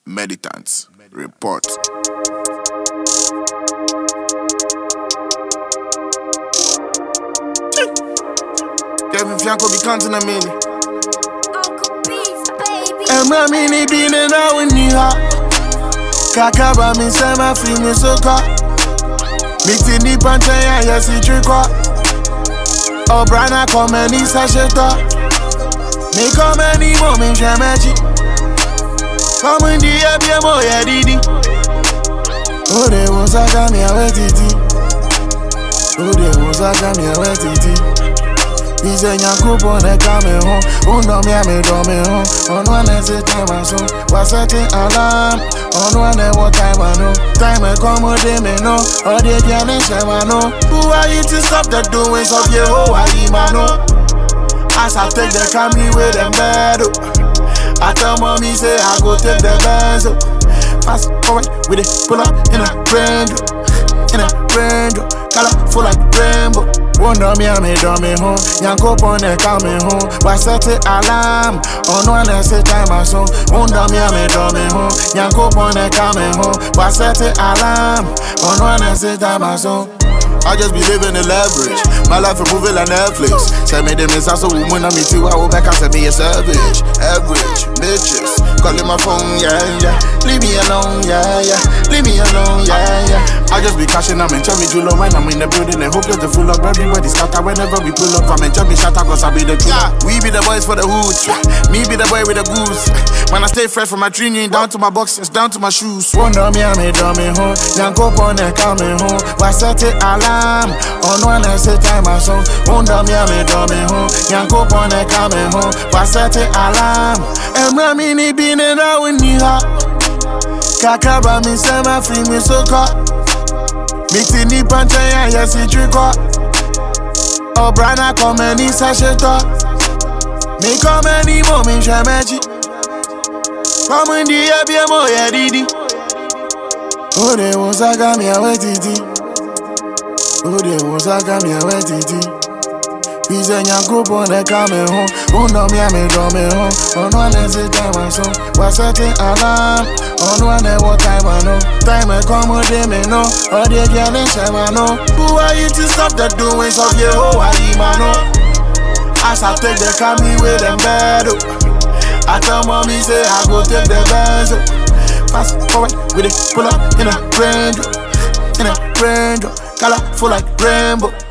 Meditants report. Kevin Fianco be counting a million. Emra mini bine na winiha. Kakaba mi sema fi mi soka. Miti ni panche ya yesi trikwa. Obrana come ni sasheta. Mi come ni mo mi shemechi. Come in the air mo ya didi. Ode wosaka mi awe titi. Ode wosaka mi awe titi. Ize nyakupo ne kame home. Uno mi ame do me home. Ono ane se time aso. Wasete alarm. Ono ane what time I know. Time I come de me no. Ode diane shema no. Who are you to stop the doings of your whole Imano? As I take the Camry with them bed. I tell mommy say I go take the Benz. Fast forward with it, pull up in a Range, in a Range, color full like rainbow. Wonder me I made me home. Yanko pon the coming home. Why set it alarm? On one and say time I saw. Wonder me I made me home. Yanko pon the coming home. Why set it alarm? On one and say time I saw. I just be living in leverage. My life a movie like Netflix. Tell me them is also woman on me too. I will back out and be a savage. Average bitches calling my phone, yeah, yeah. Leave me alone, yeah, yeah. Leave me alone, yeah, yeah. I just be cashing up and tell me Julo when I'm in the building. And hope that the full up everybody's scatter whenever we pull up. I'm in me shut up cause I be the truth. Yeah, we be the boys for the hood. Me be the boy with the goose. When I stay fresh from my training down to my boxes, down to my shoes. Wonder me I made me home. Yanko pon the coming home. Why set it alarm? On one and say time I saw. Wonder me I made me home. Yanko pon the coming home. Why set it alarm? Emra mini bine na winiha. Kakaba mi sema fi mi soka. Miti ni panche ya yesi trikwa. Obrana come ni sasheta. Mi come ni mo mi shemechi. Come in the air mo ya didi. Ode wosaka mi awe titi. Ode wosaka mi awe titi. Ize nyakupo ne kame home. Uno mi ame do me home. Ono ane se time I saw. Wasete alarm. Ono ane what time I know. Time I come de me no. Ode diane shema no. Who are you to stop the doings of your whole Imano? As I take the Camry with them bed. I tell mommy say I go take the Benz. Fast forward with it, pull up in a Range, color full like rainbow.